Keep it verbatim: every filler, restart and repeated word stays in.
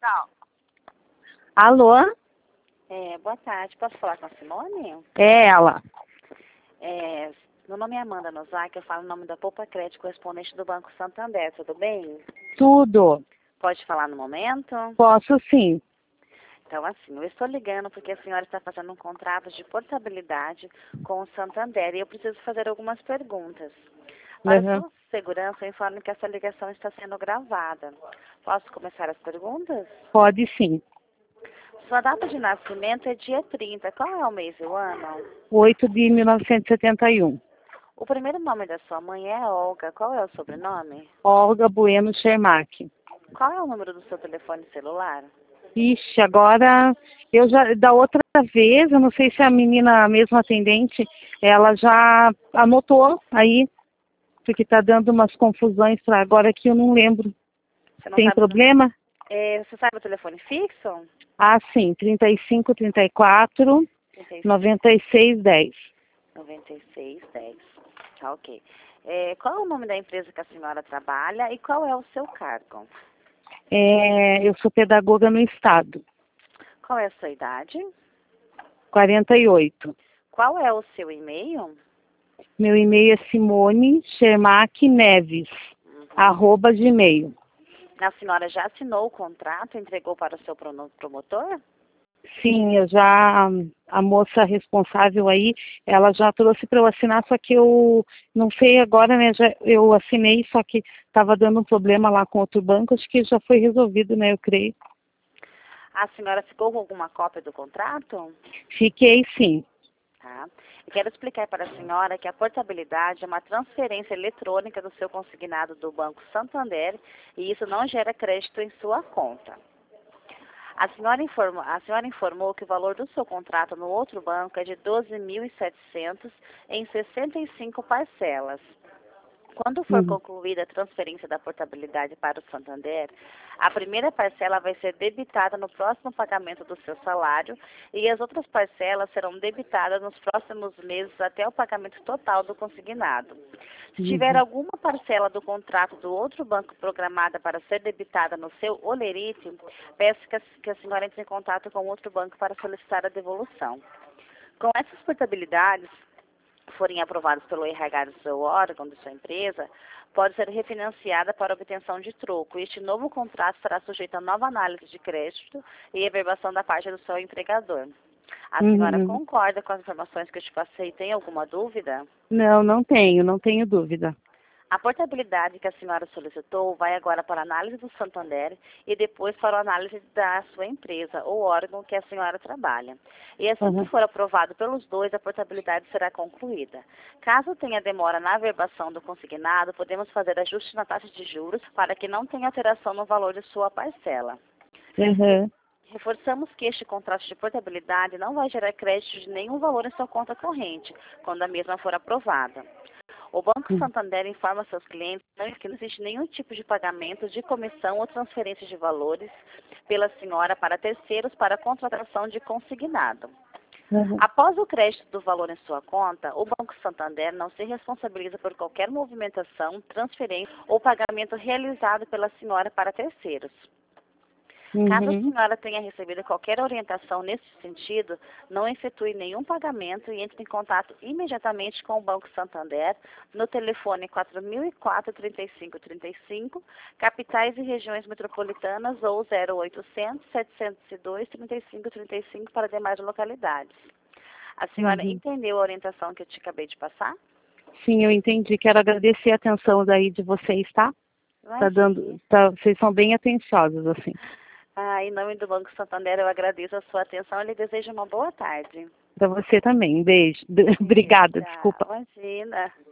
Tchau. Alô? É, boa tarde. Posso falar com a Simone? É ela. É, meu nome é Amanda Nozaki, eu falo em nome da Poupa Crédito, correspondente do Banco Santander, tudo bem? Tudo. Pode falar no momento? Posso sim. Então, assim, eu estou ligando porque a senhora está fazendo um contrato de portabilidade com o Santander e eu preciso fazer algumas perguntas. Para Uhum. sua segurança, eu informo que essa ligação está sendo gravada. Posso começar as perguntas? Pode sim. Sua data de nascimento é dia trinta. Qual é o mês e o ano? oito de mil novecentos e setenta e um. O primeiro nome da sua mãe é Olga. Qual é o sobrenome? Olga Bueno Schermack. Qual é o número do seu telefone celular? Ixi, agora eu já, da outra vez, eu não sei se a menina, a mesma atendente, ela já anotou aí, porque tá dando umas confusões para agora que eu não lembro. Você não Tem sabe? problema? É, você sabe o telefone fixo? Ah, sim, trinta e cinco, trinta e quatro, trinta e cinco, noventa e seis, dez. noventa e seis, dez. Tá, ok. É, qual é o nome da empresa que a senhora trabalha e qual é o seu cargo? É, eu sou pedagoga no estado, Qual é a sua idade? quarenta e oito. Qual é o seu e-mail? Meu e-mail é Simone Schermack Neves, Uhum. arroba gmail. A senhora já assinou o contrato e entregou para o seu prono- promotor? Sim, eu já, a moça responsável aí, ela já trouxe para eu assinar, só que eu não sei agora, né, já, eu assinei, só que estava dando um problema lá com outro banco, acho que já foi resolvido, né, eu creio. A senhora ficou com alguma cópia do contrato? Fiquei sim. Tá. Eu quero explicar para a senhora que a portabilidade é uma transferência eletrônica do seu consignado do Banco Santander e isso não gera crédito em sua conta. A senhora, informa, a senhora informou que o valor do seu contrato no outro banco é de doze mil e setecentos em sessenta e cinco parcelas. Quando for Uhum. concluída a transferência da portabilidade para o Santander, a primeira parcela vai ser debitada no próximo pagamento do seu salário e as outras parcelas serão debitadas nos próximos meses até o pagamento total do consignado. Se tiver Uhum. alguma parcela do contrato do outro banco programada para ser debitada no seu olerite, peço que a, que a senhora entre em contato com outro banco para solicitar a devolução. Com essas portabilidades, forem aprovados pelo R H do seu órgão, de sua empresa, pode ser refinanciada para obtenção de troco. Este novo contrato será sujeito a nova análise de crédito e averbação da parte do seu empregador. A senhora Uhum. concorda com as informações que eu te passei? Tem alguma dúvida? Não, não tenho, não tenho dúvida. A portabilidade que a senhora solicitou vai agora para a análise do Santander e depois para a análise da sua empresa ou órgão que a senhora trabalha. E assim que Uhum. for aprovado pelos dois, a portabilidade será concluída. Caso tenha demora na averbação do consignado, podemos fazer ajuste na taxa de juros para que não tenha alteração no valor de sua parcela. Uhum. Reforçamos que este contrato de portabilidade não vai gerar crédito de nenhum valor em sua conta corrente, quando a mesma for aprovada. O Banco Uhum. Santander informa seus clientes que não existe nenhum tipo de pagamento de comissão ou transferência de valores pela senhora para terceiros para contratação de consignado. Uhum. Após o crédito do valor em sua conta, o Banco Santander não se responsabiliza por qualquer movimentação, transferência ou pagamento realizado pela senhora para terceiros. Caso a Uhum. senhora tenha recebido qualquer orientação nesse sentido, não efetue nenhum pagamento e entre em contato imediatamente com o Banco Santander no telefone quatro mil e quatro, trinta e cinco trinta e cinco, capitais e regiões metropolitanas ou zero oitocentos, setecentos e dois, trinta e cinco trinta e cinco para demais localidades. A senhora Uhum. entendeu a orientação que eu te acabei de passar? Sim, eu entendi. Quero agradecer a atenção daí de vocês, tá? Tá dando, Imagine. tá, vocês são bem atenciosos, assim. Ah, em nome do Banco Santander, eu agradeço a sua atenção e lhe desejo uma boa tarde. Para você também. Beijo. É, Obrigada, tchau. desculpa. Imagina.